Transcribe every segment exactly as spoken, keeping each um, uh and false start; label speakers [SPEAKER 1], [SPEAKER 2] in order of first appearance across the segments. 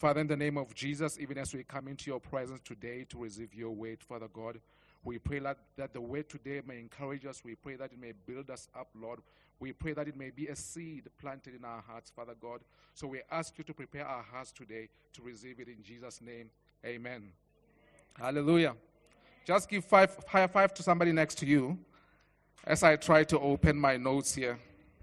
[SPEAKER 1] Father, in the name of Jesus, even as we come into your presence today to receive your word, Father God, we pray that, that the word today may encourage us. We pray that it may build us up, Lord. We pray that it may be a seed planted in our hearts, Father God. So we ask you to prepare our hearts today to receive it in Jesus' name. Amen. Hallelujah. Just give five, high five to somebody next to you as I try to open my notes here.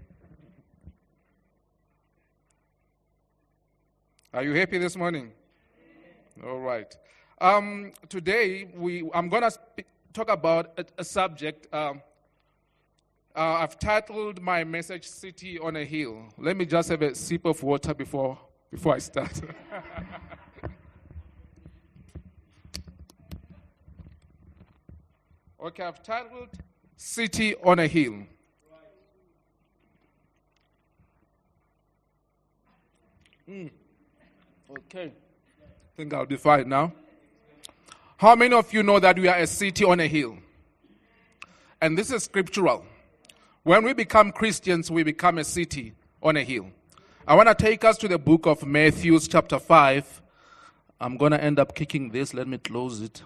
[SPEAKER 1] Are you happy this morning? All right. Um, today, we I'm going to talk about a, a subject. Um, uh, I've titled my message, City on a Hill. Let me just have a sip of water before, before I start. Okay, I've titled City on a Hill. Mm. Okay. I think I'll be fine now. How many of you know that we are a city on a hill? And this is scriptural. When we become Christians, we become a city on a hill. I want to take us to the book of Matthew, chapter five. I'm going to end up kicking this. Let me close it.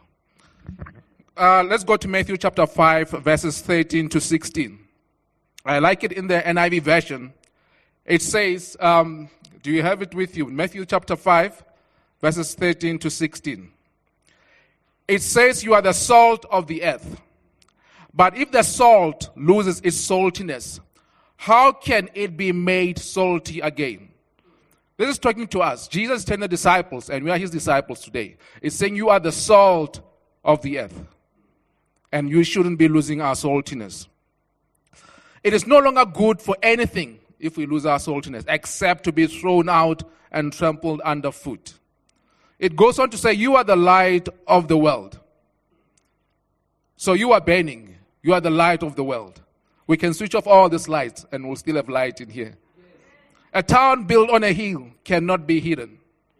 [SPEAKER 1] Uh, let's go to Matthew chapter five, verses thirteen to sixteen. I like it in the N I V version. It says, um, do you have it with you? Matthew chapter five, verses thirteen to sixteen. It says, you are the salt of the earth. But if the salt loses its saltiness, how can it be made salty again? This is talking to us. Jesus is telling the disciples, and we are his disciples today. It's saying you are the salt of the earth. And you shouldn't be losing our saltiness. It is no longer good for anything if we lose our saltiness, except to be thrown out and trampled underfoot. It goes on to say, you are the light of the world. So you are burning. You are the light of the world. We can switch off all these lights and we'll still have light in here. A town built on a hill cannot be hidden.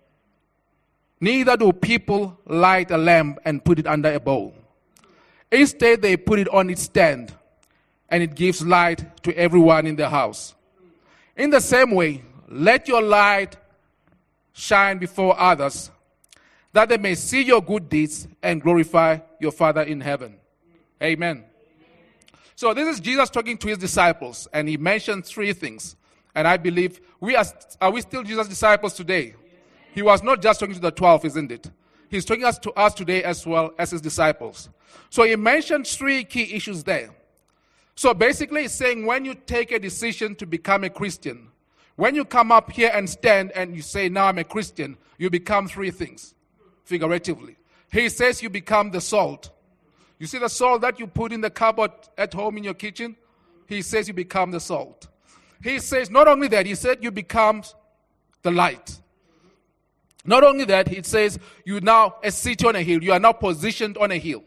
[SPEAKER 1] Neither do people light a lamp and put it under a bowl. Instead, they put it on its stand, and it gives light to everyone in the house. In the same way, let your light shine before others, that they may see your good deeds and glorify your Father in heaven. Amen. So this is Jesus talking to his disciples, and he mentioned three things. And I believe, we are, are we still Jesus' disciples today? He was not just talking to the twelve, isn't it? He's talking us to us today as well as his disciples. So he mentioned three key issues there. So basically he's saying when you take a decision to become a Christian, when you come up here and stand and you say, now I'm a Christian, you become three things, figuratively. He says you become the salt. You see the salt that you put in the cupboard at home in your kitchen? He says you become the salt. He says not only that, he said you become the light. Not only that, he says you're now a city on a hill. You are now positioned on a hill.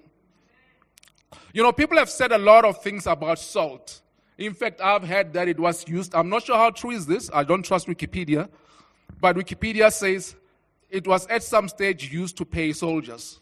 [SPEAKER 1] You know, people have said a lot of things about salt. In fact, I've heard that it was used. I'm not sure how true is this. I don't trust Wikipedia. But Wikipedia says it was at some stage used to pay soldiers.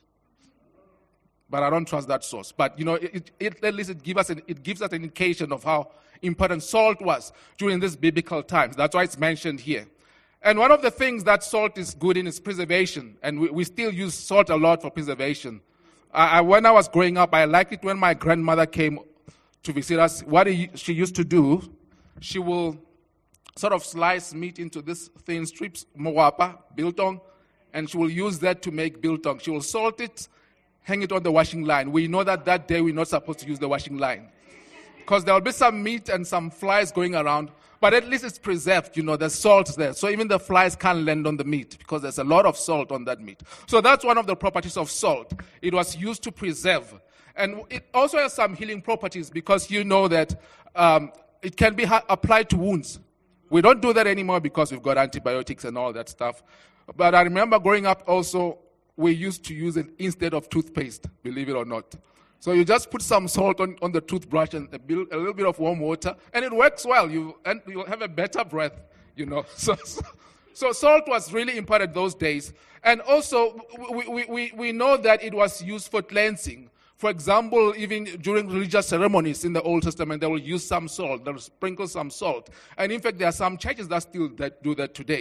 [SPEAKER 1] But I don't trust that source. But, you know, it, it, at least it gives us an, it gives us an indication of how important salt was during these biblical times. That's why it's mentioned here. And one of the things that salt is good in is preservation. And we, we still use salt a lot for preservation. I, I, when I was growing up, I liked it when my grandmother came to visit us. What she used to do, she will sort of slice meat into this thin strips, moapa, biltong, and she will use that to make biltong. She will salt it, hang it on the washing line. We know that that day we're not supposed to use the washing line because there will be some meat and some flies going around, but at least it's preserved, you know, there's salt there. So even the flies can't land on the meat because there's a lot of salt on that meat. So that's one of the properties of salt. It was used to preserve. And it also has some healing properties because you know that um, it can be ha- applied to wounds. We don't do that anymore because we've got antibiotics and all that stuff. But I remember growing up also, we used to use it instead of toothpaste, believe it or not. So you just put some salt on, on the toothbrush and a, bit, a little bit of warm water, and it works well. You and you'll have a better breath, you know. So, so, so salt was really important those days. And also, we, we, we, we know that it was used for cleansing. For example, even during religious ceremonies in the Old Testament, they will use some salt. They will sprinkle some salt. And in fact, there are some churches that still that do that today.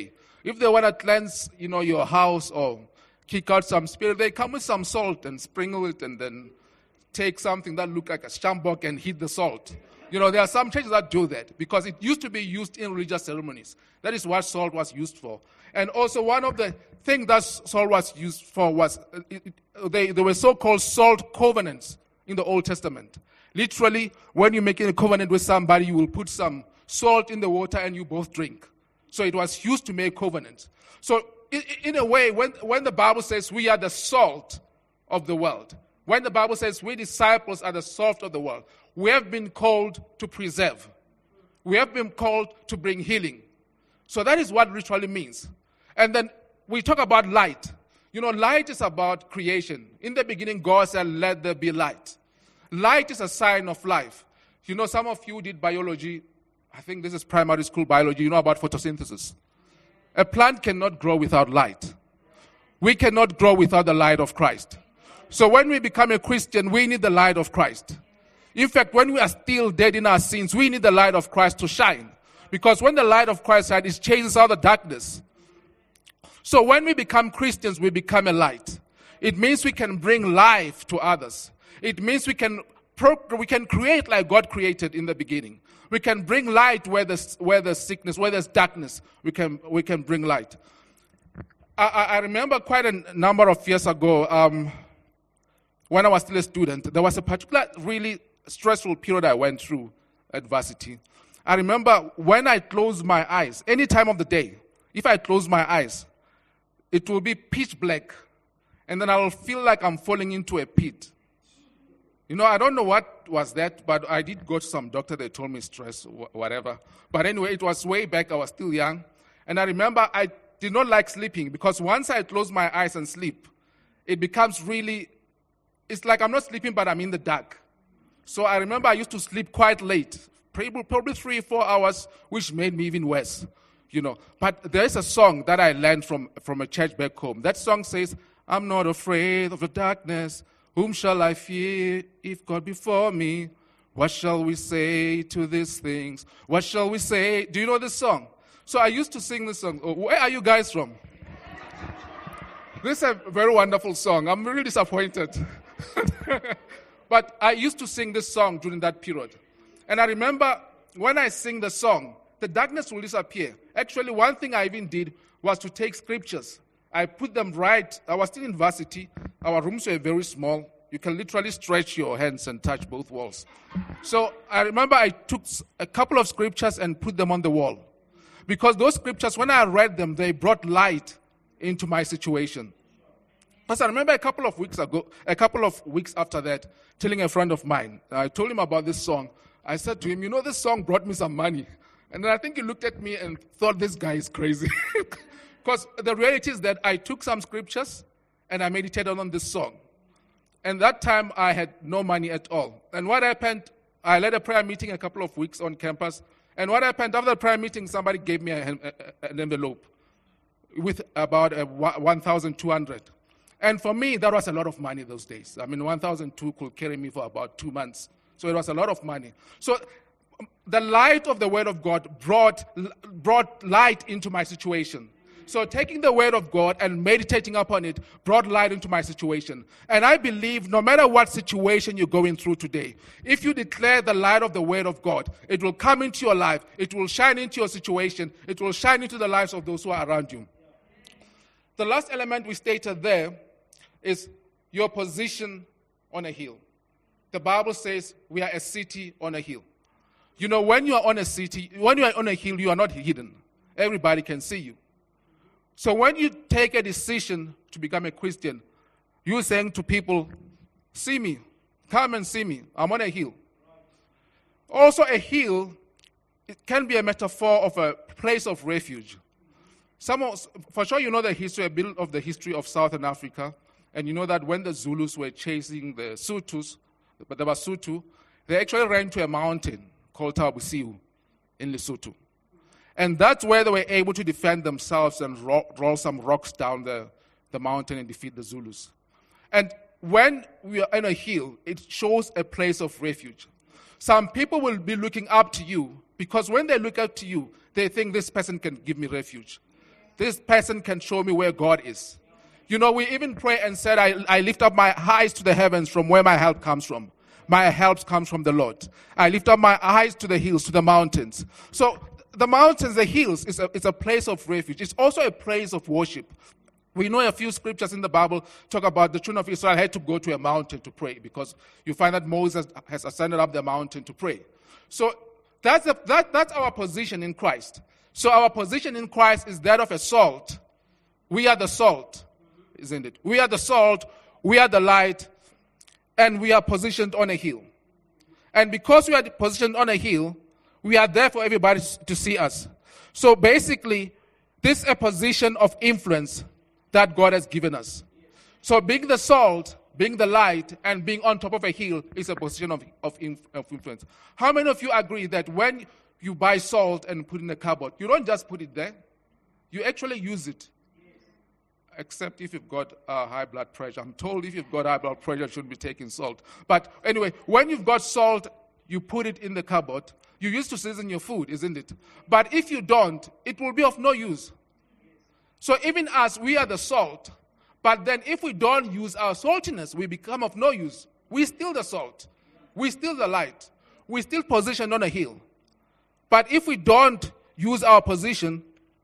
[SPEAKER 1] If they want to cleanse, you know, your house or kick out some spirit, they come with some salt and sprinkle it and then take something that look like a shambok and hit the salt. You know, there are some churches that do that because it used to be used in religious ceremonies. That is what salt was used for. And also one of the things that salt was used for was, it, it, they, they were so-called salt covenants in the Old Testament. Literally, when you're making a covenant with somebody, you will put some salt in the water and you both drink. So it was used to make covenants. So in, in a way, when, when the Bible says we are the salt of the world, when the Bible says we disciples are the salt of the world, we have been called to preserve. We have been called to bring healing. So that is what ritually means. And then we talk about light. You know, light is about creation. In the beginning, God said, let there be light. Light is a sign of life. You know, some of you did biology. I think this is primary school biology. You know about photosynthesis. A plant cannot grow without light. We cannot grow without the light of Christ. So when we become a Christian, we need the light of Christ. In fact, when we are still dead in our sins, we need the light of Christ to shine. Because when the light of Christ shines, it chases out the darkness. So when we become Christians, we become a light. It means we can bring life to others. It means we can pro- we can create like God created in the beginning. We can bring light where there's, where there's sickness, where there's darkness. We can we can bring light. I, I remember quite a number of years ago, um, when I was still a student, there was a particular really stressful period I went through at varsity. I remember when I closed my eyes, any time of the day, if I close my eyes, it will be pitch black, and then I will feel like I'm falling into a pit. You know, I don't know what was that, but I did go to some doctor. They told me stress, whatever. But anyway, it was way back. I was still young. And I remember I did not like sleeping because once I close my eyes and sleep, it becomes really, it's like I'm not sleeping, but I'm in the dark. So I remember I used to sleep quite late, probably, probably three, four hours, which made me even worse. You know, but there is a song that I learned from, from a church back home. That song says, I'm not afraid of the darkness. Whom shall I fear if God be for me? What shall we say to these things? What shall we say? Do you know this song? So I used to sing this song. Where are you guys from? This is a very wonderful song. I'm really disappointed. But I used to sing this song during that period. And I remember when I sing the song, the darkness will disappear. Actually, one thing I even did was to take scriptures. I put them right. I was still in varsity. Our rooms were very small. You can literally stretch your hands and touch both walls. So I remember I took a couple of scriptures and put them on the wall. Because those scriptures, when I read them, they brought light into my situation. Because I remember a couple of weeks ago, a couple of weeks after that, telling a friend of mine, I told him about this song. I said to him, you know, this song brought me some money. And then I think he looked at me and thought, this guy is crazy. Because the reality is that I took some scriptures and I meditated on this song. And that time I had no money at all. And what happened, I led a prayer meeting a couple of weeks on campus. And what happened after the prayer meeting, somebody gave me a, a, an envelope with about a one thousand two hundred. And for me, that was a lot of money those days. I mean, one thousand two could carry me for about two months. So it was a lot of money. So the light of the Word of God brought, brought light into my situation. So taking the Word of God and meditating upon it brought light into my situation. And I believe no matter what situation you're going through today, if you declare the light of the Word of God, it will come into your life. It will shine into your situation. It will shine into the lives of those who are around you. The last element we stated there is your position on a hill. The Bible says we are a city on a hill. You know, when you are on a city, when you are on a hill, you are not hidden. Everybody can see you. So when you take a decision to become a Christian, you're saying to people, see me, come and see me, I'm on a hill. Also a hill, it can be a metaphor of a place of refuge. Some of, for sure you know the history, a bit of the history of Southern Africa, and you know that when the Zulus were chasing the Sothos, but the Basotho, they actually ran to a mountain called Tabusiu in Lesotho. And that's where they were able to defend themselves and roll, roll some rocks down the, the mountain and defeat the Zulus. And when we are on a hill, it shows a place of refuge. Some people will be looking up to you because when they look up to you, they think this person can give me refuge. this person can show me where God is. You know, we even pray and said, I, I lift up my eyes to the heavens from where my help comes from. My help comes from the Lord. I lift up my eyes to the hills, to the mountains. So the mountains, the hills, is a, it's a place of refuge. It's also a place of worship. We know a few scriptures in the Bible talk about the children of Israel had to go to a mountain to pray, because you find that Moses has ascended up the mountain to pray. So that's, a, that, that's our position in Christ. So our position in Christ is that of a salt. We are the salt, isn't it? We are the salt, we are the light, and we are positioned on a hill. And because we are positioned on a hill, we are there for everybody to see us. So basically, this is a position of influence that God has given us. So being the salt, being the light, and being on top of a hill is a position of, of, of influence. How many of you agree that when you buy salt and put it in a cupboard, you don't just put it there, you actually use it? Except if you've got uh, high blood pressure. I'm told if you've got high blood pressure, you shouldn't be taking salt. But anyway, when you've got salt, you put it in the cupboard. You used to season your food, isn't it? But if you don't, it will be of no use. So even as we are the salt, but then if we don't use our saltiness, we become of no use. We're still the salt. We're still the light. We're still positioned on a hill. But if we don't use our position,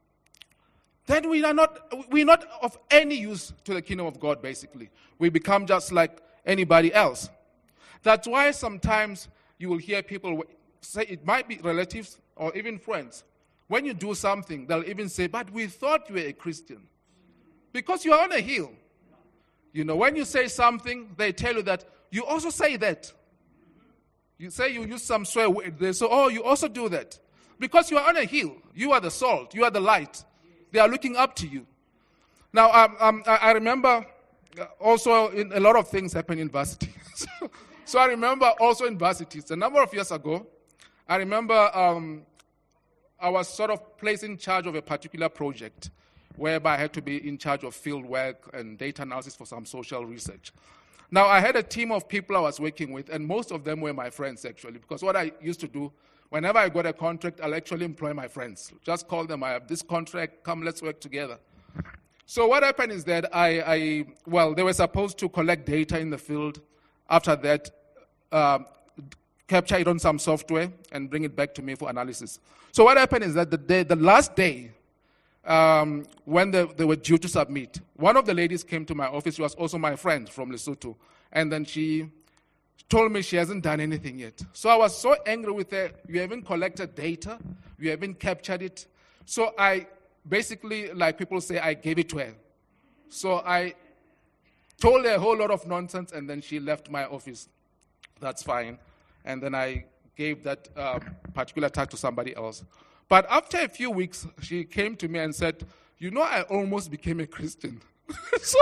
[SPEAKER 1] then we are not, we're not of any use to the kingdom of God, basically. We become just like anybody else. That's why sometimes you will hear people say, it might be relatives or even friends. When you do something, they'll even say, but we thought you were a Christian. Because you are on a hill. You know, when you say something, they tell you that you also say that. You say you use some swear word, they say, oh, you also do that. Because you are on a hill. You are the salt. You are the light. They are looking up to you. Now, um, um, I remember also in a lot of things happen in varsity. so, so I remember also in varsities, a number of years ago, I remember um, I was sort of placed in charge of a particular project whereby I had to be in charge of field work and data analysis for some social research. Now, I had a team of people I was working with, and most of them were my friends, actually, because what I used to do, whenever I got a contract, I'll actually employ my friends. Just call them, I have this contract, come, let's work together. So what happened is that I, I well, they were supposed to collect data in the field. After that, uh, capture it on some software and bring it back to me for analysis. So what happened is that the day, the last day, um, when they, they were due to submit, one of the ladies came to my office. She was also my friend from Lesotho. And then she told me she hasn't done anything yet. So I was so angry with her. You haven't collected data. You haven't captured it. So I basically, like people say, I gave it to her. So I told her a whole lot of nonsense, and then she left my office. That's fine. And then I gave that uh, particular task to somebody else. But after a few weeks, she came to me and said, you know, I almost became a Christian. so,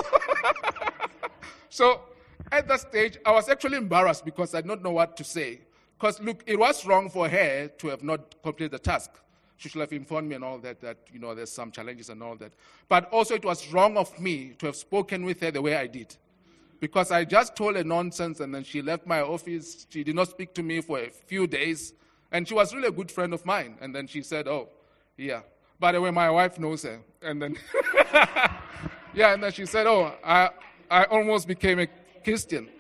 [SPEAKER 1] so at that stage, I was actually embarrassed because I did not know what to say. Because, look, it was wrong for her to have not completed the task. She should have informed me and all that, that, you know, there's some challenges and all that. But also it was wrong of me to have spoken with her the way I did. Because I just told her nonsense, and then she left my office. She did not speak to me for a few days. And she was really a good friend of mine. And then she said, oh, yeah. By the way, my wife knows her. And then, yeah, and then she said, oh, I, I almost became a Christian.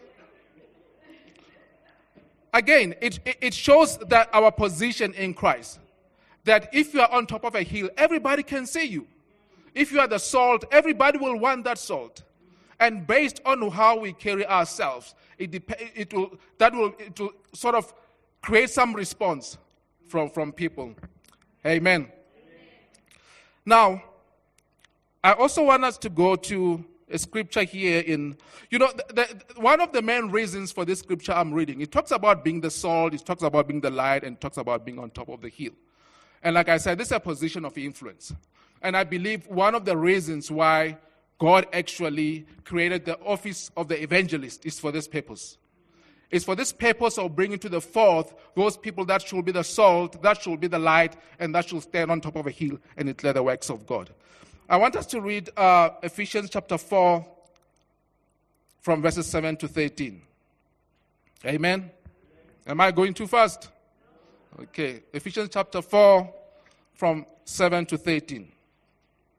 [SPEAKER 1] Again, it, it shows that our position in Christ. That if you are on top of a hill, everybody can see you. If you are the salt, everybody will want that salt. And based on how we carry ourselves, it, dep- it will that will it will sort of create some response from, from people. Amen. Amen. Now, I also want us to go to a scripture here in, you know, the, the, one of the main reasons for this scripture I'm reading, it talks about being the salt, it talks about being the light, and it talks about being on top of the hill. And like I said, this is a position of influence. And I believe one of the reasons why God actually created the office of the evangelist is for this purpose. It's for this purpose of bringing to the forth those people that should be the salt, that should be the light, and that should stand on top of a hill and declare the works of God. I want us to read uh, Ephesians chapter four from verses seven to thirteen. Amen? Am I going too fast? Okay. Ephesians chapter four from seven to thirteen.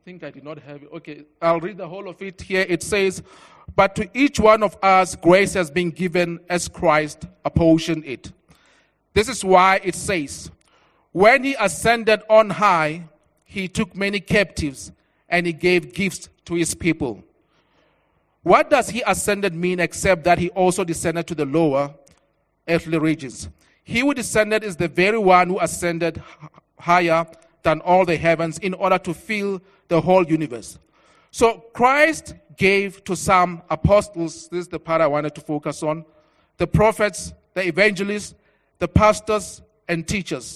[SPEAKER 1] think I did not have it. Okay, I'll read the whole of it here. It says, "But to each one of us grace has been given as Christ apportioned it." This is why it says, "When he ascended on high, he took many captives and he gave gifts to his people." What does he ascended mean except that he also descended to the lower earthly regions? He who descended is the very one who ascended higher than all the heavens in order to fill the whole universe. So Christ gave to some apostles, this is the part I wanted to focus on, the prophets, the evangelists, the pastors, and teachers,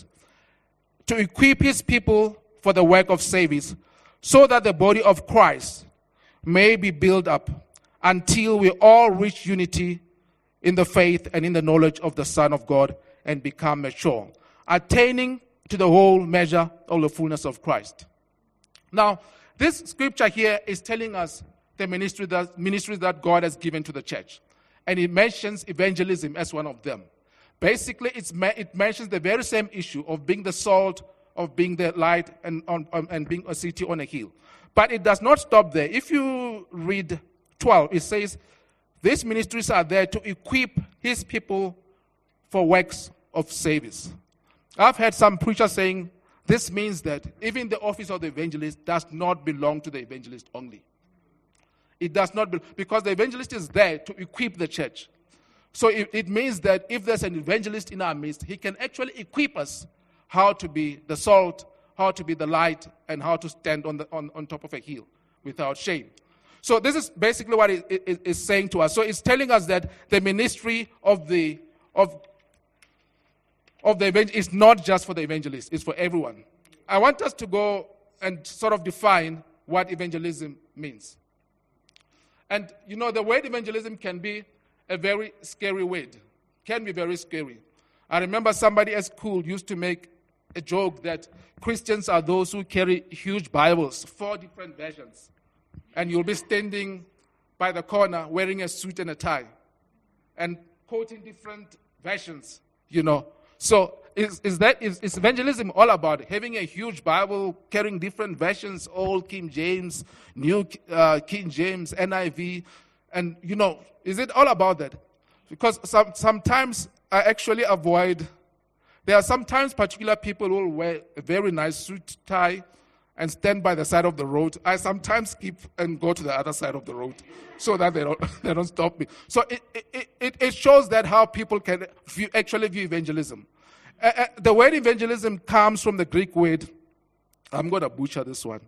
[SPEAKER 1] to equip his people for the work of service, so that the body of Christ may be built up until we all reach unity in the faith and in the knowledge of the Son of God and become mature, attaining to the whole measure of the fullness of Christ. Now, this scripture here is telling us the ministry that, ministries that God has given to the church. And it mentions evangelism as one of them. Basically, it's, it mentions the very same issue of being the salt, of being the light, and, on, um, and being a city on a hill. But it does not stop there. If you read twelve, it says, these ministries are there to equip his people for works of service. I've heard some preachers saying this means that even the office of the evangelist does not belong to the evangelist only. It does not, be, because the evangelist is there to equip the church. So it, it means that if there's an evangelist in our midst, he can actually equip us how to be the salt, how to be the light, and how to stand on, the, on, on top of a hill without shame. So this is basically what it, it is saying to us. So it's telling us that the ministry of the of, of the evangelist is not just for the evangelist, it's for everyone. I want us to go and sort of define what evangelism means. And, you know, the word evangelism can be a very scary word. Can be very scary. I remember somebody at school used to make a joke that Christians are those who carry huge Bibles, four different versions. And you'll be standing by the corner wearing a suit and a tie and quoting different versions, you know. So is, is that is, is evangelism all about having a huge Bible, carrying different versions, Old King James, New uh, King James, N I V, and, you know, is it all about that? Because some, sometimes I actually avoid, there are sometimes particular people who will wear a very nice suit, tie, and stand by the side of the road. I sometimes skip and go to the other side of the road so that they don't they don't stop me. So it it, it, it shows that how people can view, actually view evangelism. Uh, uh, the word evangelism comes from the Greek word, I'm going to butcher this one,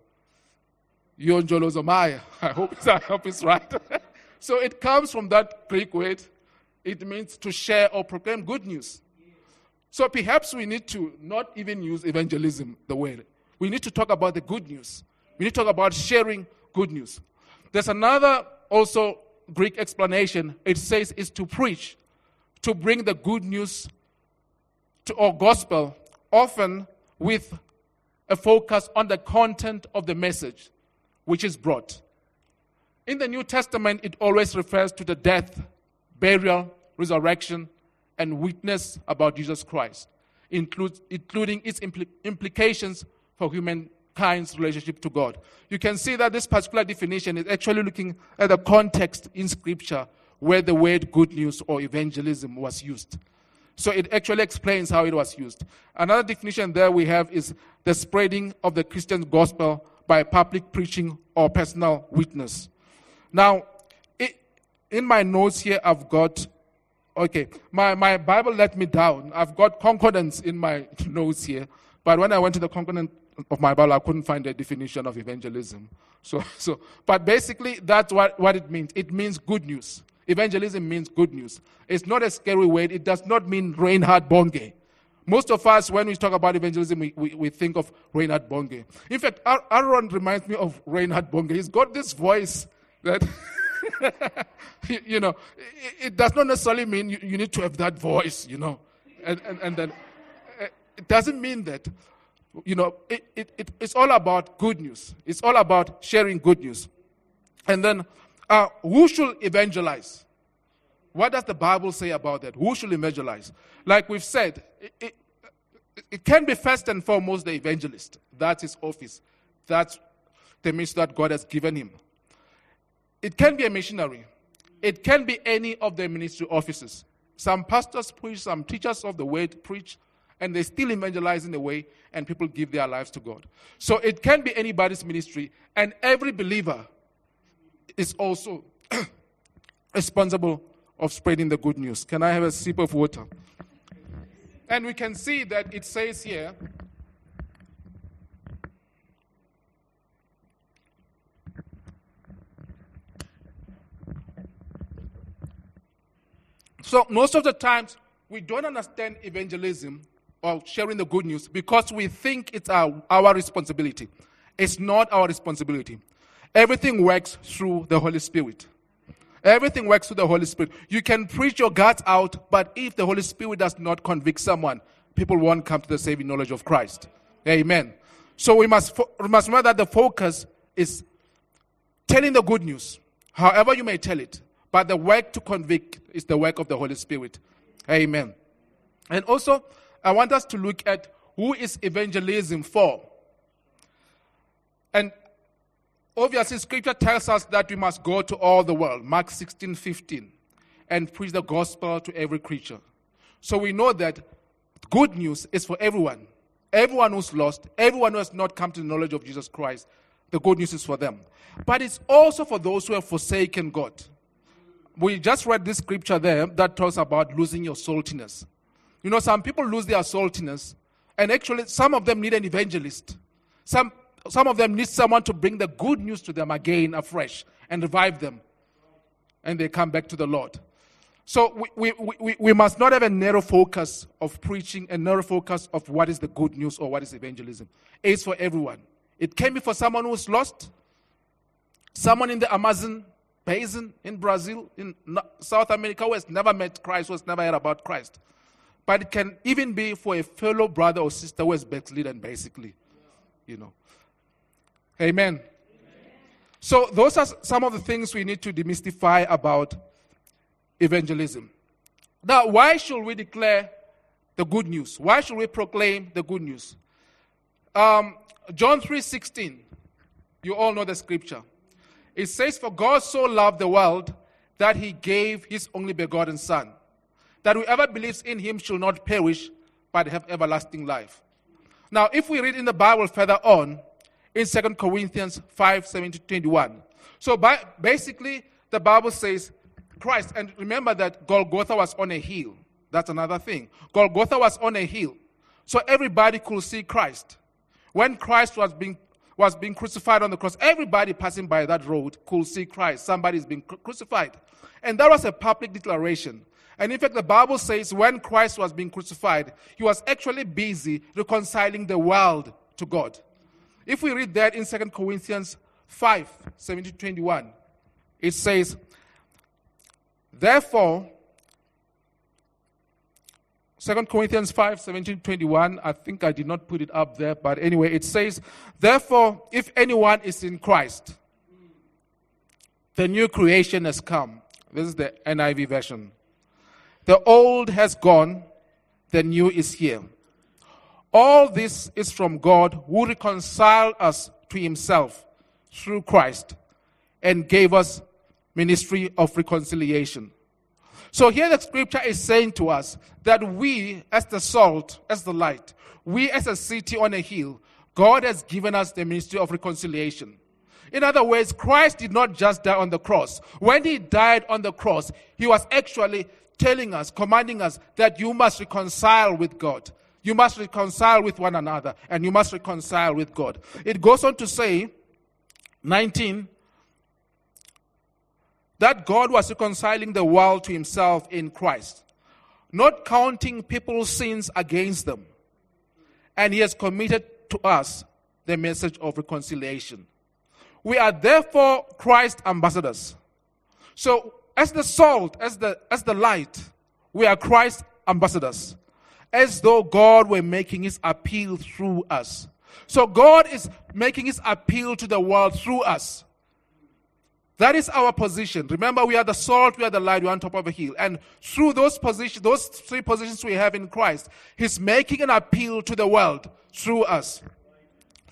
[SPEAKER 1] Evangelizomai. I hope it's, I hope it's right. So it comes from that Greek word. It means to share or proclaim good news. So perhaps we need to not even use evangelism, the word. We need to talk about the good news. We need to talk about sharing good news. There's another also Greek explanation. It says is to preach, to bring the good news to or gospel, often with a focus on the content of the message which is brought. In the New Testament, it always refers to the death, burial, resurrection, and witness about Jesus Christ, includes, including its impl- implications for humankind's relationship to God. You can see that this particular definition is actually looking at the context in Scripture where the word good news or evangelism was used. So it actually explains how it was used. Another definition there we have is the spreading of the Christian gospel by public preaching or personal witness. Now, it, in my notes here, I've got, okay, my, my Bible let me down. I've got concordance in my notes here. But when I went to the concordance of my Bible, I couldn't find a definition of evangelism. So, so, but basically, that's what, what it means. It means good news. Evangelism means good news. It's not a scary word. It does not mean Reinhard Bonnke. Most of us, when we talk about evangelism, we, we, we think of Reinhard Bonnke. In fact, Aaron reminds me of Reinhard Bonnke. He's got this voice that, you, you know, it, it does not necessarily mean you, you need to have that voice, you know. And, and, and then it doesn't mean that, you know, it, it, it, it's all about good news. It's all about sharing good news. And then, uh, who should evangelize? What does the Bible say about that? Who should evangelize? Like we've said, it, it, it can be first and foremost the evangelist. That's his office. That's, the ministry that God has given him. It can be a missionary. It can be any of the ministry offices. Some pastors preach, some teachers of the word preach, and they still evangelize in a way, and people give their lives to God. So it can be anybody's ministry, and every believer is also responsible of spreading the good news. Can I have a sip of water? And we can see that it says here, so most of the times we don't understand evangelism or sharing the good news because we think it's our, our responsibility. It's not our responsibility. Everything works through the Holy Spirit. Everything works through the Holy Spirit. You can preach your guts out, but if the Holy Spirit does not convict someone, people won't come to the saving knowledge of Christ. Amen. So we must, fo- we must remember that the focus is telling the good news, however you may tell it, but the work to convict is the work of the Holy Spirit. Amen. And also, I want us to look at who is evangelism for. And obviously, Scripture tells us that we must go to all the world, Mark sixteen fifteen, and preach the gospel to every creature. So we know that good news is for everyone. Everyone who's lost, everyone who has not come to the knowledge of Jesus Christ, the good news is for them. But it's also for those who have forsaken God. We just read this scripture there that talks about losing your saltiness. You know, some people lose their saltiness, and actually some of them need an evangelist. Some Some of them need someone to bring the good news to them again afresh and revive them. And they come back to the Lord. So we, we, we, we must not have a narrow focus of preaching, a narrow focus of what is the good news or what is evangelism. It's for everyone. It can be for someone who's lost, someone in the Amazon basin in Brazil, in South America, who has never met Christ, who has never heard about Christ. But it can even be for a fellow brother or sister who has backslidden, basically. You know. Amen. Amen. So those are some of the things we need to demystify about evangelism. Now, why should we declare the good news? Why should we proclaim the good news? Um, John three sixteen, you all know the scripture. It says, "For God so loved the world that he gave his only begotten Son, that whoever believes in him shall not perish, but have everlasting life." Now, if we read in the Bible further on, in Second Corinthians five, seventeen to twenty-one. So by, basically, the Bible says Christ, and remember that Golgotha was on a hill. That's another thing. Golgotha was on a hill. So everybody could see Christ. When Christ was being, was being crucified on the cross, everybody passing by that road could see Christ. Somebody's being crucified. And that was a public declaration. And in fact, the Bible says when Christ was being crucified, he was actually busy reconciling the world to God. If we read that in Second Corinthians five, seventeen to twenty-one, it says, therefore, Second Corinthians five, seventeen to twenty-one, I think I did not put it up there, but anyway, it says, therefore, if anyone is in Christ, the new creation has come. This is the N I V version. The old has gone, the new is here. All this is from God, who reconciled us to himself through Christ and gave us ministry of reconciliation. So here the scripture is saying to us that we, as the salt, as the light, we as a city on a hill, God has given us the ministry of reconciliation. In other words, Christ did not just die on the cross. When he died on the cross, he was actually telling us, commanding us that you must reconcile with God. You must reconcile with one another, and you must reconcile with God. It goes on to say, nineteen, that God was reconciling the world to himself in Christ, not counting people's sins against them. And he has committed to us the message of reconciliation. We are therefore Christ's ambassadors. So as the salt, as the, as the light, we are Christ's ambassadors. As though God were making his appeal through us. So God is making his appeal to the world through us. That is our position. Remember, we are the salt, we are the light, we are on top of a hill. And through those positions, those three positions we have in Christ, he's making an appeal to the world through us.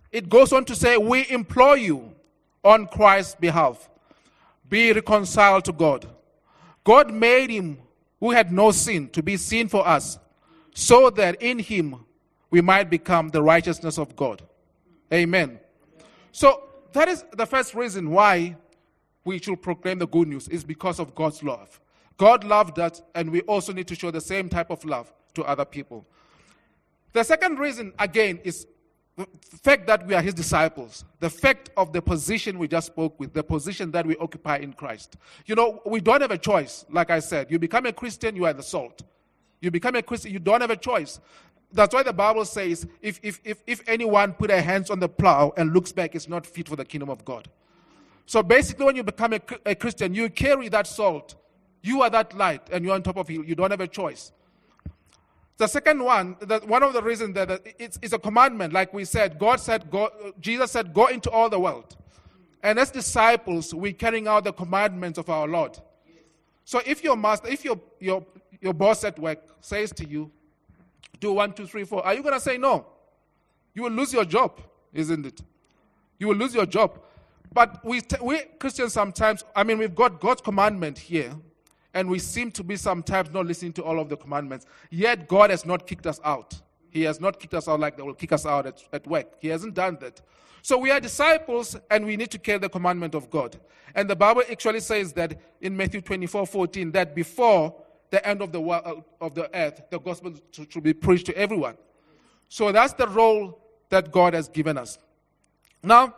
[SPEAKER 1] it goes on to say, we implore you on Christ's behalf, be reconciled to God. God made him who had no sin to be sin for us, so that in him we might become the righteousness of God. Amen. So that is the first reason why we should proclaim the good news, is because of God's love. God loved us, and we also need to show the same type of love to other people. The second reason, again, is the fact that we are his disciples. The fact of the position we just spoke with, the position that we occupy in Christ. You know, we don't have a choice, like I said. You become a Christian, you are the salt. You become a Christian, you don't have a choice. That's why the Bible says, if, if, if, if anyone put their hands on the plow and looks back, it's not fit for the kingdom of God. So basically, when you become a, a Christian, you carry that salt. You are that light, and you're on top of it. You don't have a choice. The second one, that one of the reasons that it's, it's a commandment, like we said, God said, go, Jesus said, go into all the world. And as disciples, we're carrying out the commandments of our Lord. So if your master, if your, your, your boss at work says to you, do one, two, three, four, are you going to say no? You will lose your job, isn't it? You will lose your job. But we, we Christians sometimes, I mean, we've got God's commandment here, and we seem to be sometimes not listening to all of the commandments. Yet God has not kicked us out. He has not kicked us out like they will kick us out at, at work. He hasn't done that. So we are disciples, and we need to carry the commandment of God. And the Bible actually says that in Matthew twenty-four fourteen, that before the end of the world, of the earth, the gospel should be preached to everyone. So that's the role that God has given us. Now,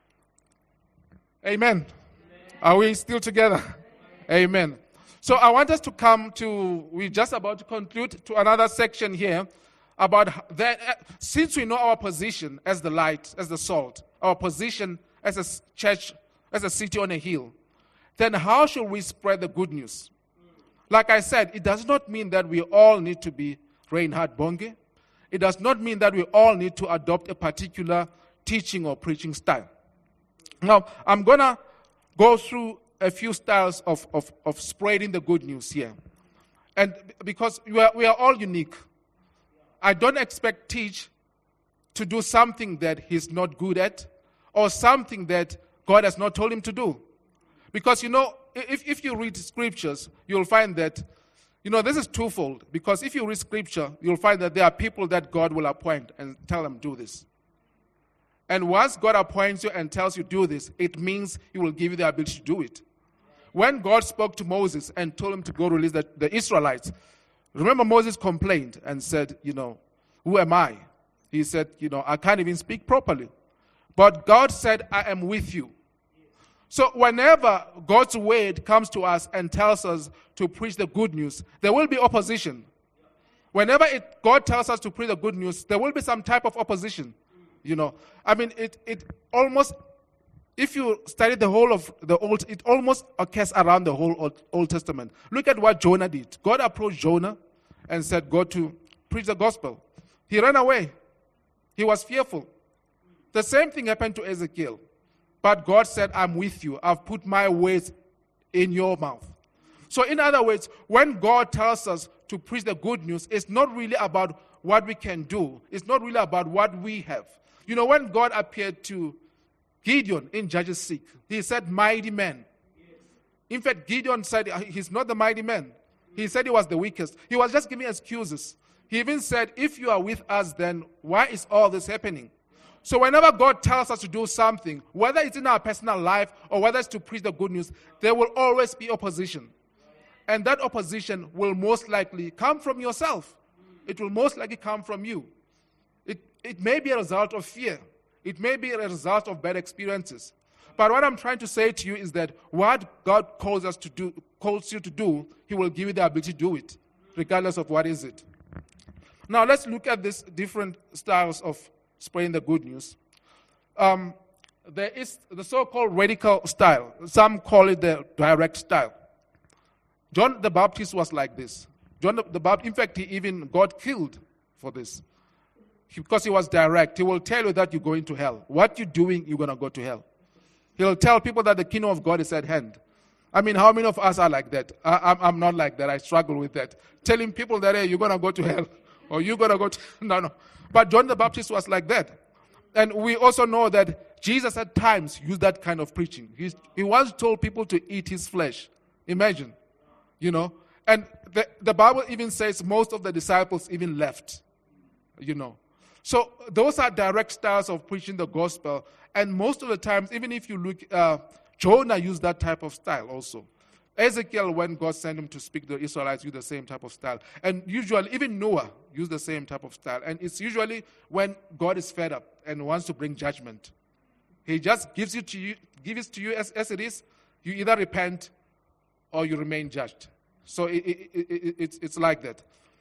[SPEAKER 1] amen. Amen. Are we still together? Amen. So I want us to come to, we're just about to conclude, to another section here about that. Since we know our position as the light, as the salt, our position as a church, as a city on a hill, then how should we spread the good news? Like I said, it does not mean that we all need to be Reinhard Bonke. It does not mean that we all need to adopt a particular teaching or preaching style. Now, I'm going to go through a few styles of, of, of spreading the good news here. And because we are, we are all unique. I don't expect Teach to do something that he's not good at, or something that God has not told him to do. Because, you know, if, if you read scriptures, you'll find that, you know, this is twofold. Because if you read scripture, you'll find that there are people that God will appoint and tell them, do this. And once God appoints you and tells you do this, it means he will give you the ability to do it. When God spoke to Moses and told him to go release the, the Israelites, remember Moses complained and said, you know, who am I? He said, you know, I can't even speak properly. But God said, I am with you. So whenever God's word comes to us and tells us to preach the good news, there will be opposition. Whenever it, God tells us to preach the good news, there will be some type of opposition. You know, I mean, it, it almost, if you study the whole of the Old, it almost occurs around the whole Old, Old Testament. Look at what Jonah did. God approached Jonah and said, go to preach the gospel. He ran away. He was fearful. The same thing happened to Ezekiel. But God said, I'm with you. I've put my words in your mouth. So in other words, when God tells us to preach the good news, it's not really about what we can do. It's not really about what we have. You know, when God appeared to Gideon in Judges six, he said, mighty man. In fact, Gideon said he's not the mighty man. He said he was the weakest. He was just giving excuses. He even said, if you are with us, then why is all this happening? So whenever God tells us to do something, whether it's in our personal life or whether it's to preach the good news, there will always be opposition. And that opposition will most likely come from yourself. It will most likely come from you. It, it may be a result of fear. It may be a result of bad experiences. But what I'm trying to say to you is that what God calls us to do, calls you to do, he will give you the ability to do it, regardless of what is it. Now let's look at these different styles of spreading the good news. Um, there is the so-called radical style. Some call it the direct style. John the Baptist was like this. John the, the Baptist, in fact, he even got killed for this. He, because he was direct. He will tell you that you're going to hell. What you're doing, you're going to go to hell. He'll tell people that the kingdom of God is at hand. I mean, how many of us are like that? I, I'm, I'm not like that. I struggle with that. Telling people that, hey, you're going to go to hell. Or you're going to go to... No, no. But John the Baptist was like that. And we also know that Jesus at times used that kind of preaching. He's, he once told people to eat his flesh. Imagine, you know. And the, the Bible even says most of the disciples even left, you know. So those are direct styles of preaching the gospel. And most of the times, even if you look, uh, Jonah used that type of style also. Ezekiel, when God sent him to speak to the Israelites, used the same type of style. And usually, even Noah used the same type of style. And it's usually when God is fed up and wants to bring judgment. He just gives it to you, gives it to you as, as it is. You either repent or you remain judged. So it, it, it, it, it's, it's like that.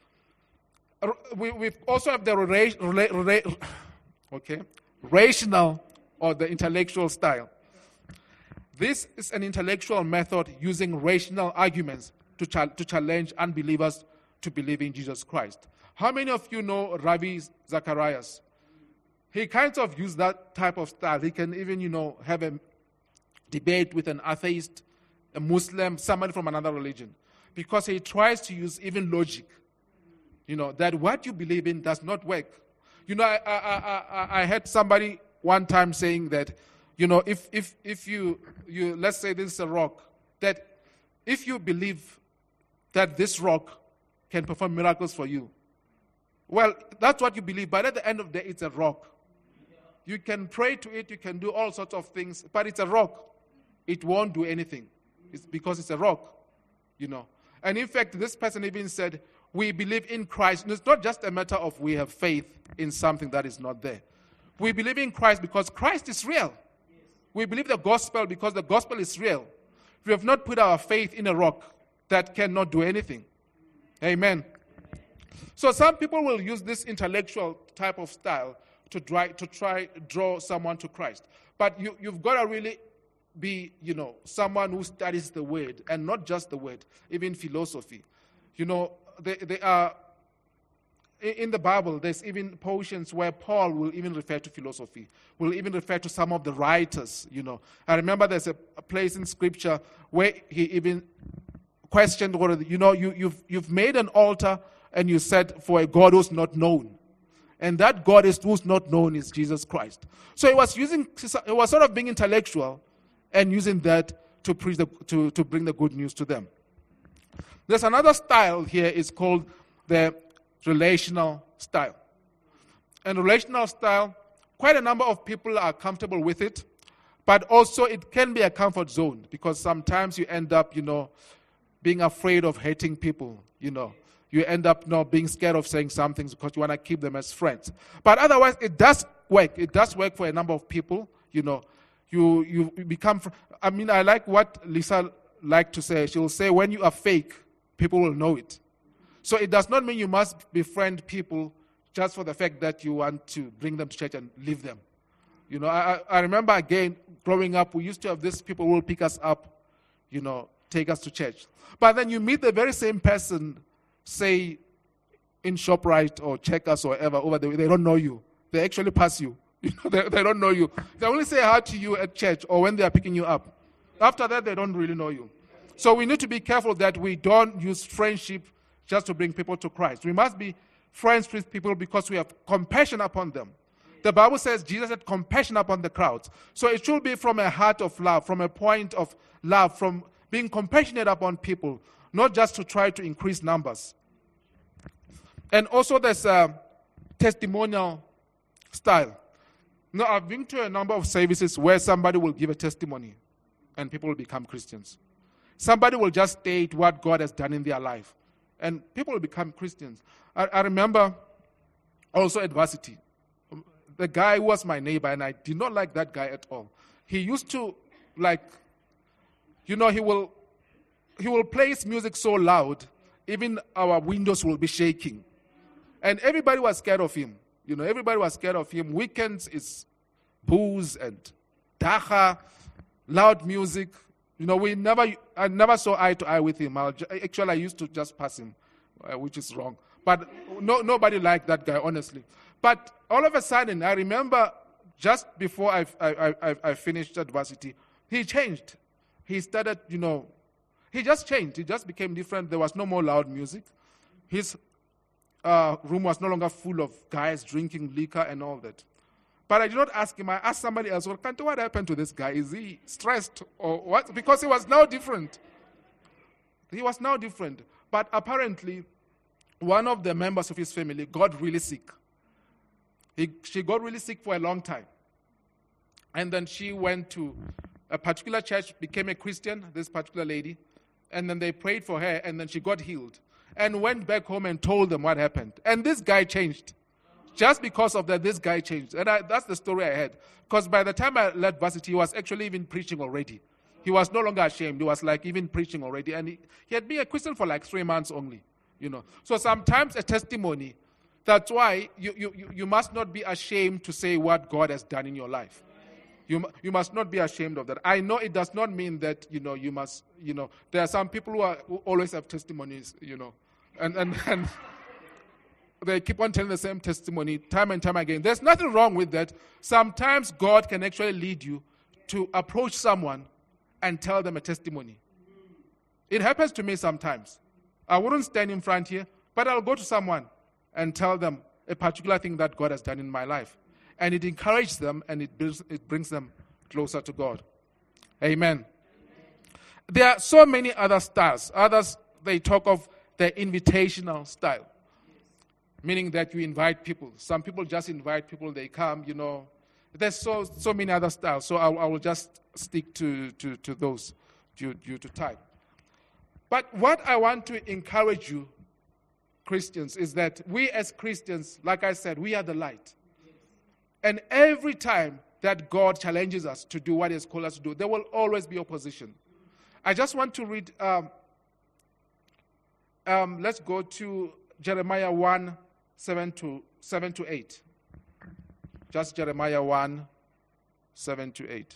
[SPEAKER 1] We we also have the rela- rela- rela- okay, rational or the intellectual style. This is an intellectual method using rational arguments to, cha- to challenge unbelievers to believe in Jesus Christ. How many of you know Ravi Zacharias? He kind of used that type of style. He can even, you know, have a debate with an atheist, a Muslim, somebody from another religion, because he tries to use even logic. You know, that what you believe in does not work. You know, I I I, I heard somebody one time saying that, you know, if if if you you let's say this is a rock, that if you believe that this rock can perform miracles for you, well, that's what you believe. But at the end of the day, it's a rock. You can pray to it, you can do all sorts of things, but it's a rock. It won't do anything. It's because it's a rock, you know. And in fact, this person even said, we believe in Christ. And it's not just a matter of we have faith in something that is not there. We believe in Christ because Christ is real. We believe the gospel because the gospel is real. We have not put our faith in a rock that cannot do anything. Amen. So some people will use this intellectual type of style to try to try draw someone to Christ. But you, you've got to really be, you know, someone who studies the word, and not just the word, even philosophy. You know, they, they are, in the Bible, there's even portions where Paul will even refer to philosophy, will even refer to some of the writers, you know. I remember there's a, a place in Scripture where he even questioned, you know, you, you've, you've made an altar and you said for a God who's not known. And that God is who's not known is Jesus Christ. So he was using, he was sort of being intellectual and using that to preach the, to, to bring the good news to them. There's another style here, is called the relational style. And relational style, quite a number of people are comfortable with it, but also it can be a comfort zone, because sometimes you end up, you know, being afraid of hating people, you know. You end up, you know, being scared of saying some things because you want to keep them as friends. But otherwise, it does work. It does work for a number of people, you know. You you become, I mean, I like what Lisa liked to say. She will say, when you are fake, people will know it. So it does not mean you must befriend people just for the fact that you want to bring them to church and leave them. You know, I, I remember again, growing up, we used to have these people who will pick us up, you know, take us to church. But then you meet the very same person, say, in ShopRite or Checkers or whatever, over there, they don't know you. They actually pass you. You know, they, they don't know you. They only say hi to you at church or when they are picking you up. After that, they don't really know you. So we need to be careful that we don't use friendship just to bring people to Christ. We must be friends with people because we have compassion upon them. The Bible says Jesus had compassion upon the crowds. So it should be from a heart of love, from a point of love, from being compassionate upon people, not just to try to increase numbers. And also there's a testimonial style. Now, I've been to a number of services where somebody will give a testimony and people will become Christians. Somebody will just state what God has done in their life, and people will become Christians. I, I remember also adversity. The guy who was my neighbor, and I did not like that guy at all. He used to, like, you know, he will he will play his music so loud, even our windows will be shaking. And everybody was scared of him. You know, everybody was scared of him. Weekends is booze and dacha, loud music. You know, we never, I never saw eye to eye with him. I'll, actually, I used to just pass him, uh, which is wrong. But no, nobody liked that guy, honestly. But all of a sudden, I remember just before I, I, I, I finished adversity, he changed. He started, you know, he just changed. He just became different. There was no more loud music. His uh, room was no longer full of guys drinking liquor and all that. But I did not ask him. I asked somebody else, well, Kanto, what happened to this guy? Is he stressed or what? Because he was now different. He was now different. But apparently, one of the members of his family got really sick. He, she got really sick for a long time. And then she went to a particular church, became a Christian, this particular lady. And then they prayed for her, and then she got healed. And went back home and told them what happened. And this guy changed. Just because of that, this guy changed. And I, that's the story I had. Because by the time I left varsity, he was actually even preaching already. He was no longer ashamed. He was like even preaching already. And he, he had been a Christian for like three months only. You know. So sometimes a testimony, that's why you, you, you must not be ashamed to say what God has done in your life. You, you must not be ashamed of that. I know it does not mean that, you know, you must, you know, there are some people who, are, who always have testimonies, you know, and, and, and they keep on telling the same testimony time and time again. There's nothing wrong with that. Sometimes God can actually lead you to approach someone and tell them a testimony. It happens to me sometimes. I wouldn't stand in front here, but I'll go to someone and tell them a particular thing that God has done in my life. And it encourages them, and it brings, it brings them closer to God. Amen. There are so many other styles. Others, they talk of the invitational style, meaning that you invite people. Some people just invite people, they come, you know. There's so so many other styles, so I, I will just stick to, to, to those due, due to time. But what I want to encourage you, Christians, is that we as Christians, like I said, we are the light. And every time that God challenges us to do what He has called us to do, there will always be opposition. I just want to read, um, um, let's go to Jeremiah one, seven to eight. Just Jeremiah one, seven to eight.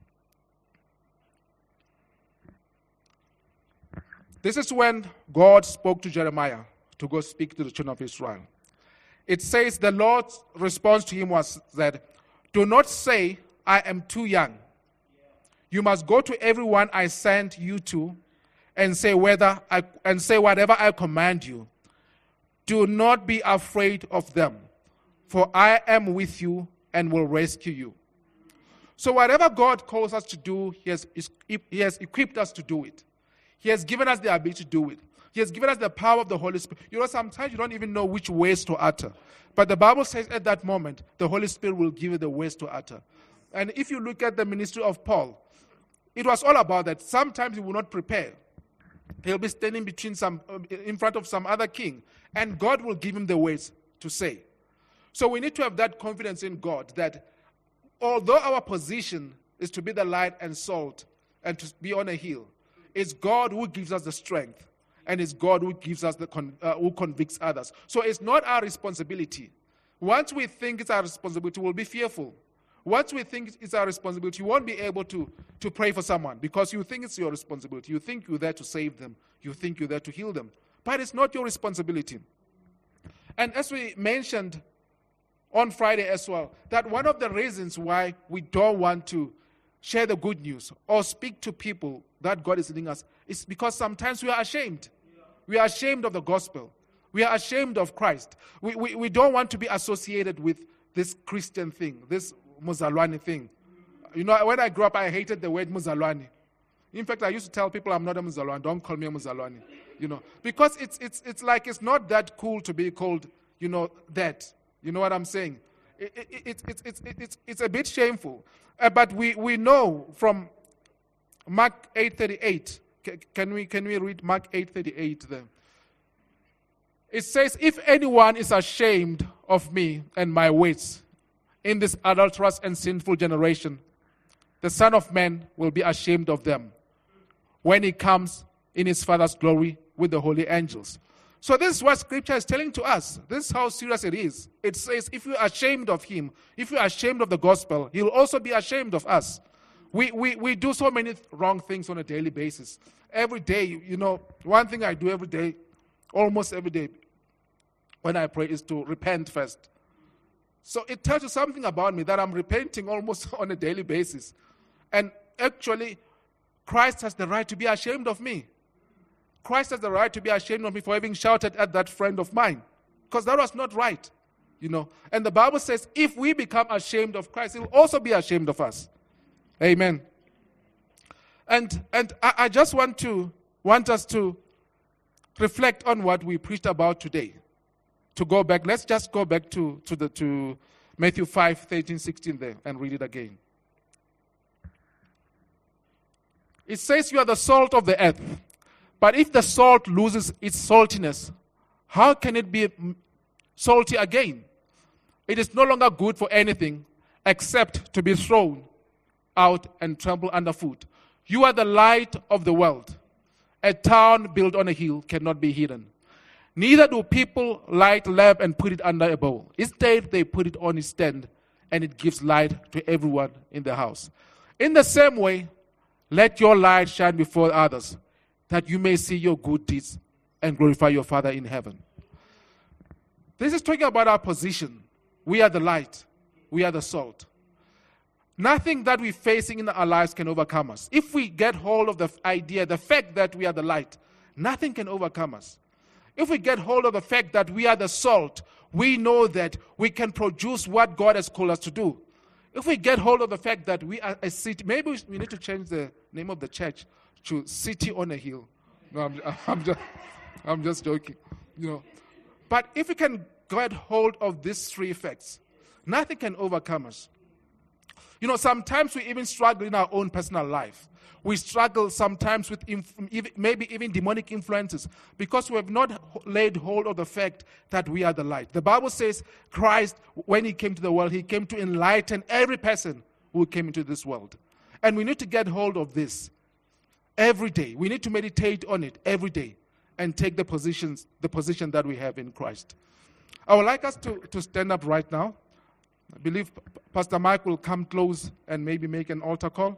[SPEAKER 1] This is when God spoke to Jeremiah to go speak to the children of Israel. It says the Lord's response to him was that, do not say, I am too young. You must go to everyone I sent you to and say whether I, and say whatever I command you. Do not be afraid of them, for I am with you and will rescue you. So whatever God calls us to do, He has, he has equipped us to do it. He has given us the ability to do it. He has given us the power of the Holy Spirit. You know, sometimes you don't even know which words to utter. But the Bible says at that moment, the Holy Spirit will give you the words to utter. And if you look at the ministry of Paul, it was all about that. Sometimes he will not prepare. He'll be standing between some, in front of some other king, and God will give him the words to say. So we need to have that confidence in God that although our position is to be the light and salt and to be on a hill, it's God who gives us the strength. And it's God who gives us the con- uh, who convicts others. So it's not our responsibility. Once we think it's our responsibility, we'll be fearful. Once we think it's our responsibility, you won't be able to, to pray for someone because you think it's your responsibility. You think you're there to save them. You think you're there to heal them. But it's not your responsibility. And as we mentioned on Friday as well, that one of the reasons why we don't want to share the good news or speak to people that God is leading us is because sometimes we are ashamed. We are ashamed of the gospel. We are ashamed of Christ. We, we, we don't want to be associated with this Christian thing, this Muzalwani thing. You know, when I grew up, I hated the word Muzalwani. In fact, I used to tell people I'm not a Muzalwani. Don't call me a Muzalwani. You know, because it's it's it's like it's not that cool to be called, you know, that. You know what I'm saying? It, it, it, it, it, it, it's it's a bit shameful. Uh, but we, we know from Mark eight thirty-eight. C- can we can we read Mark eight thirty-eight there? It says, if anyone is ashamed of me and my words in this adulterous and sinful generation, the Son of Man will be ashamed of them when he comes in his Father's glory with the holy angels. So this is what Scripture is telling to us. This is how serious it is. It says, if you're ashamed of him, if you're ashamed of the gospel, he'll also be ashamed of us. We, we, we do so many wrong things on a daily basis. Every day, you know, one thing I do every day, almost every day, when I pray is to repent first. So it tells you something about me that I'm repenting almost on a daily basis. And actually, Christ has the right to be ashamed of me. Christ has the right to be ashamed of me for having shouted at that friend of mine. Because that was not right. You know, and the Bible says if we become ashamed of Christ, He will also be ashamed of us. Amen. And and I, I just want to want us to reflect on what we preached about today. To go back, let's just go back to, to the to Matthew five, thirteen, sixteen there and read it again. It says you are the salt of the earth. But if the salt loses its saltiness, how can it be salty again? It is no longer good for anything except to be thrown out and trampled underfoot. You are the light of the world. A town built on a hill cannot be hidden. Neither do people light a lamp and put it under a bowl. Instead, they put it on its stand, and it gives light to everyone in the house. In the same way, let your light shine before others, that you may see your good deeds and glorify your Father in heaven. This is talking about our position. We are the light. We are the salt. Nothing that we're facing in our lives can overcome us. If we get hold of the idea, the fact that we are the light, nothing can overcome us. If we get hold of the fact that we are the salt, we know that we can produce what God has called us to do. If we get hold of the fact that we are a city, maybe we need to change the name of the church to City on a Hill. No, I'm, I'm, just, I'm just joking. You know. But if we can get hold of these three facts, nothing can overcome us. You know, sometimes we even struggle in our own personal life. We struggle sometimes with inf- maybe even demonic influences because we have not laid hold of the fact that we are the light. The Bible says Christ, when He came to the world, He came to enlighten every person who came into this world. And we need to get hold of this every day. We need to meditate on it every day and take the positions, the position that we have in Christ. I would like us to, to stand up right now. I believe Pastor Mike will come close and maybe make an altar call.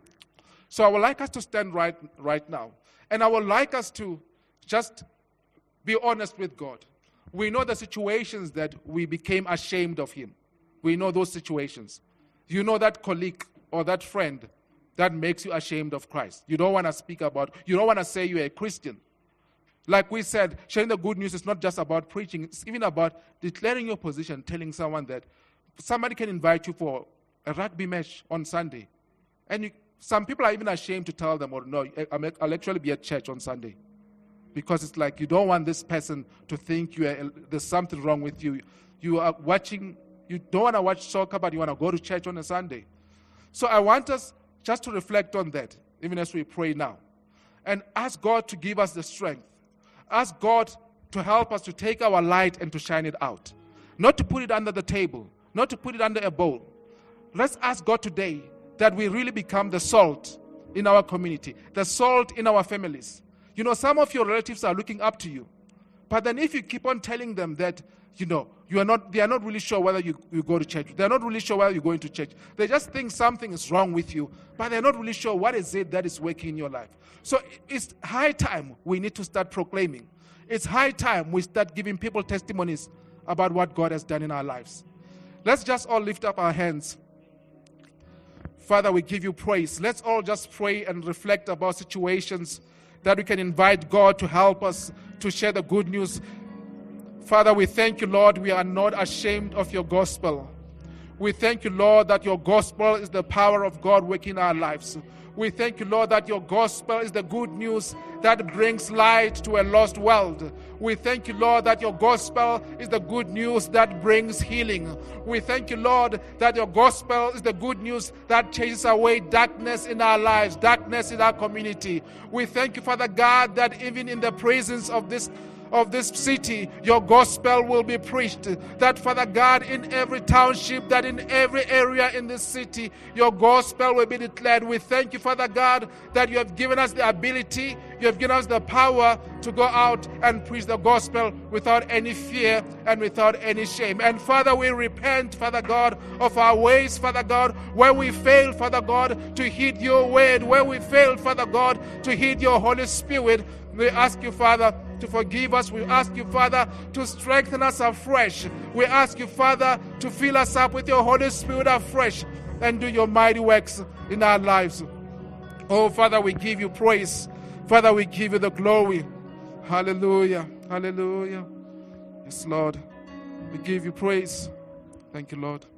[SPEAKER 1] So I would like us to stand right, right now. And I would like us to just be honest with God. We know the situations that we became ashamed of Him. We know those situations. You know that colleague or that friend that makes you ashamed of Christ. You don't want to speak about, you don't want to say you're a Christian. Like we said, sharing the good news is not just about preaching. It's even about declaring your position, telling someone that somebody can invite you for a rugby match on Sunday. And you, some people are even ashamed to tell them, or no, I'll actually be at church on Sunday. Because it's like you don't want this person to think you are, there's something wrong with you. You are watching, you don't want to watch soccer, but you want to go to church on a Sunday. So I want us just to reflect on that, even as we pray now. And ask God to give us the strength. Ask God to help us to take our light and to shine it out. Not to put it under the table. Not to put it under a bowl. Let's ask God today that we really become the salt in our community, the salt in our families. You know, some of your relatives are looking up to you. But then if you keep on telling them that, you know, you are not, they are not really sure whether you, you go to church. They're not really sure whether you're going to church. They just think something is wrong with you, but they're not really sure what is it that is working in your life. So it's high time we need to start proclaiming. It's high time we start giving people testimonies about what God has done in our lives. Let's just all lift up our hands. Father, we give you praise. Let's all just pray and reflect about situations that we can invite God to help us to share the good news. Father, we thank you, Lord, we are not ashamed of your gospel. We thank you, Lord, that your gospel is the power of God working in our lives. We thank you, Lord, that your gospel is the good news that brings light to a lost world. We thank you, Lord, that your gospel is the good news that brings healing. We thank you, Lord, that your gospel is the good news that chases away darkness in our lives, darkness in our community. We thank you, Father God, that even in the presence of this of this city, your gospel will be preached. That, Father God, in every township, that in every area in this city, your gospel will be declared. We thank you, Father God, that you have given us the ability, you have given us the power to go out and preach the gospel without any fear and without any shame. And Father, we repent, Father God, of our ways, Father God, where we failed, Father God, to heed your word, where we failed, Father God, to heed your Holy Spirit. We ask you, Father, to forgive us. We ask you, Father, to strengthen us afresh. We ask you, Father, to fill us up with your Holy Spirit afresh and do your mighty works in our lives. Oh, Father, we give you praise. Father, we give you the glory. Hallelujah. Hallelujah. Yes, Lord. We give you praise. Thank you, Lord.